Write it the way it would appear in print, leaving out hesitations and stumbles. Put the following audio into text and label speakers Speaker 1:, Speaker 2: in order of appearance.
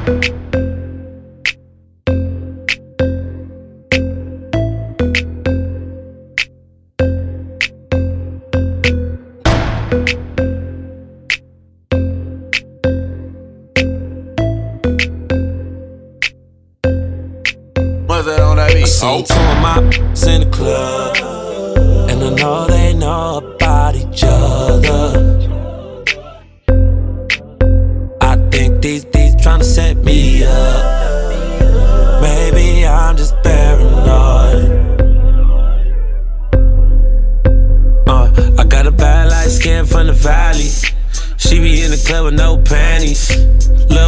Speaker 1: I seen two of my ops in the club, and I know they know about each other. I think these tryna set me up. Maybe I'm just paranoid. I got a bad light skin from the valley. She be in the club with no panties.